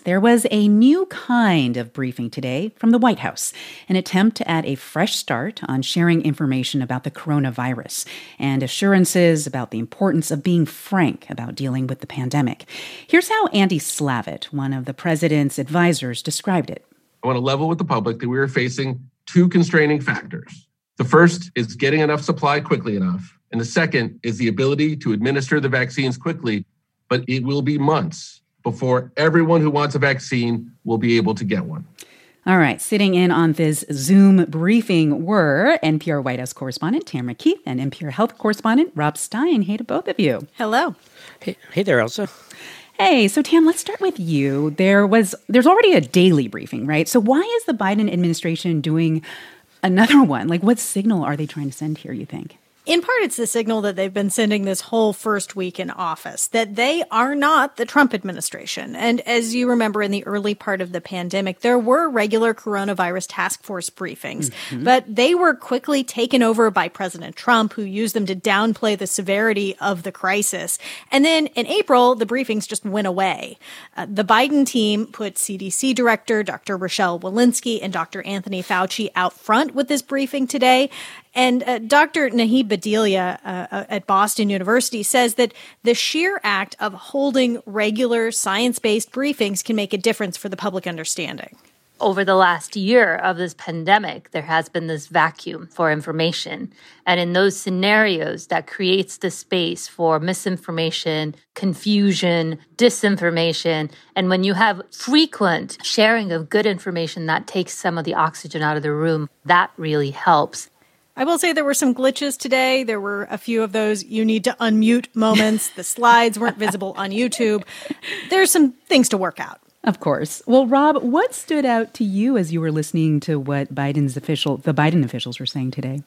There was a new kind of briefing today from the White House, an attempt to add a fresh start on sharing information about the coronavirus and assurances about the importance of being frank about dealing with the pandemic. Here's how Andy Slavitt, one of the president's advisors, described it. I want to level with the public that we are facing two constraining factors. The first is getting enough supply quickly enough. And the second is the ability to administer the vaccines quickly, but it will be months before everyone who wants a vaccine will be able to get one. All right, sitting in on this Zoom briefing were NPR White House correspondent Tamara Keith and NPR Health correspondent Rob Stein. Hey to both of you. Hello. Hey there, Elsa. Hey, so Tam, let's start with you. There's already a daily briefing, right? So why is the Biden administration doing another one? Like, what signal are they trying to send here, you think? In part, it's the signal that they've been sending this whole first week in office, that they are not the Trump administration. And as you remember, in the early part of the pandemic, there were regular coronavirus task force briefings, but they were quickly taken over by President Trump, who used them to downplay the severity of the crisis. And then in April, the briefings just went away. The Biden team put CDC Director Dr. Rochelle Walensky and Dr. Anthony Fauci out front with this briefing today. And Dr. Nahib Bedelia at Boston University says that the sheer act of holding regular science-based briefings can make a difference for the public understanding. Over the last year of this pandemic, there has been this vacuum for information. And in those scenarios, that creates the space for misinformation, confusion, disinformation. And when you have frequent sharing of good information, that takes some of the oxygen out of the room. That really helps. I will say there were some glitches today. There were a few of those you need to unmute moments. The slides weren't visible on YouTube. There's some things to work out. Of course. Well, Rob, what stood out to you as you were listening to what the Biden officials were saying today?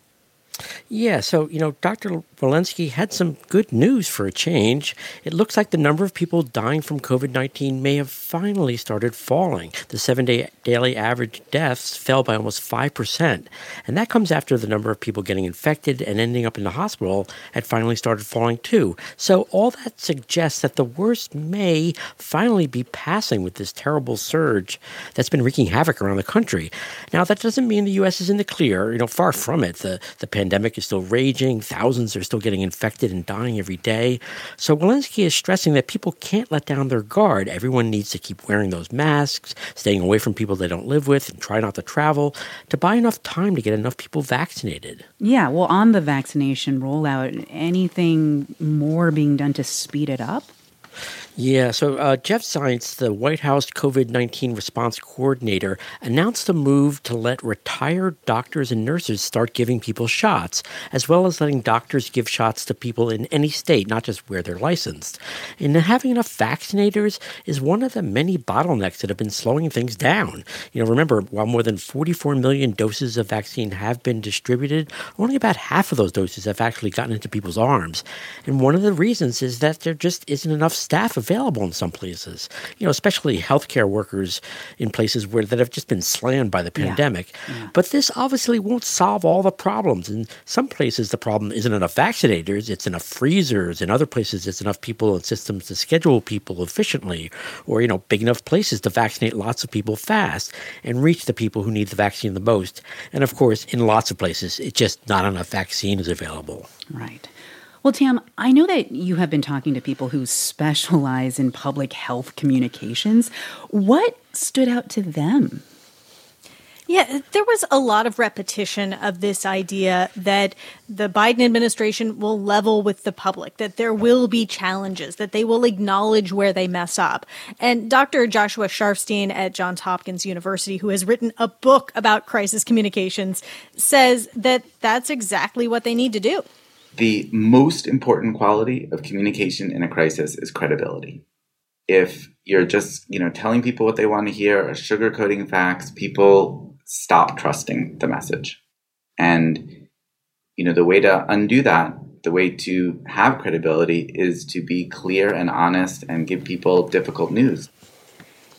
Yeah, so, Dr. Walensky had some good news for a change. It looks like the number of people dying from COVID-19 may have finally started falling. The 7-day daily average deaths fell by almost 5%. And that comes after the number of people getting infected and ending up in the hospital had finally started falling too. So all that suggests that the worst may finally be passing with this terrible surge that's been wreaking havoc around the country. Now, that doesn't mean the U.S. is in the clear. Far from it. The pandemic is still raging. Thousands are still getting infected and dying every day. So Walensky is stressing that people can't let down their guard. Everyone needs to keep wearing those masks, staying away from people they don't live with, and try not to travel to buy enough time to get enough people vaccinated. Yeah, well, on the vaccination rollout, anything more being done to speed it up? Yeah, so Jeff Zients, the White House COVID-19 response coordinator, announced a move to let retired doctors and nurses start giving people shots, as well as letting doctors give shots to people in any state, not just where they're licensed. And having enough vaccinators is one of the many bottlenecks that have been slowing things down. Remember, while more than 44 million doses of vaccine have been distributed, only about half of those doses have actually gotten into people's arms. And one of the reasons is that there just isn't enough staff available in some places, especially healthcare workers in places that have just been slammed by the pandemic. Yeah. But this obviously won't solve all the problems. In some places, the problem isn't enough vaccinators, it's enough freezers. In other places, it's enough people and systems to schedule people efficiently, or, big enough places to vaccinate lots of people fast and reach the people who need the vaccine the most. And of course, in lots of places, it's just not enough vaccine is available. Right. Well, Tam, I know that you have been talking to people who specialize in public health communications. What stood out to them? Yeah, there was a lot of repetition of this idea that the Biden administration will level with the public, that there will be challenges, that they will acknowledge where they mess up. And Dr. Joshua Sharfstein at Johns Hopkins University, who has written a book about crisis communications, says that that's exactly what they need to do. The most important quality of communication in a crisis is credibility. If you're just, telling people what they want to hear or sugarcoating facts, people stop trusting the message. And, the way to undo that, the way to have credibility is to be clear and honest and give people difficult news.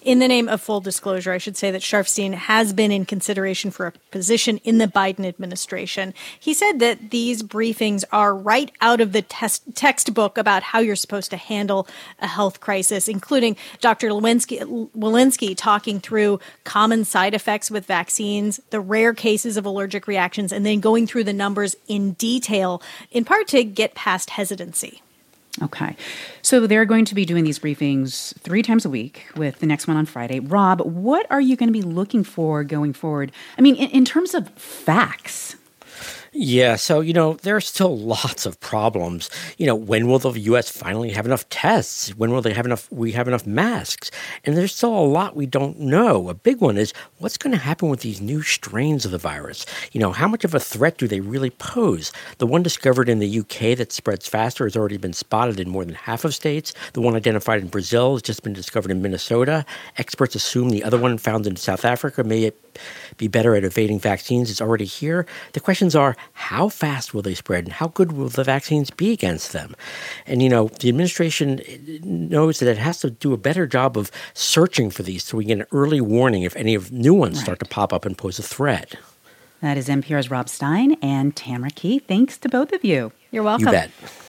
In the name of full disclosure, I should say that Sharfstein has been in consideration for a position in the Biden administration. He said that these briefings are right out of the textbook about how you're supposed to handle a health crisis, including Dr. Walensky talking through common side effects with vaccines, the rare cases of allergic reactions, and then going through the numbers in detail, in part to get past hesitancy. Okay. So they're going to be doing these briefings 3 times a week, with the next one on Friday. Rob, what are you going to be looking for going forward? I mean, in terms of facts. Yeah, so, there are still lots of problems. When will the U.S. finally have enough tests? When will we have enough masks? And there's still a lot we don't know. A big one is what's going to happen with these new strains of the virus? How much of a threat do they really pose? The one discovered in the UK that spreads faster has already been spotted in more than half of states. The one identified in Brazil has just been discovered in Minnesota. Experts assume the other one found in South Africa may be better at evading vaccines. It's already here. The questions are, how fast will they spread and how good will the vaccines be against them? And, the administration knows that it has to do a better job of searching for these so we get an early warning if any of new ones start to pop up and pose a threat. That is NPR's Rob Stein and Tamara Keith. Thanks to both of you. You're welcome. You bet.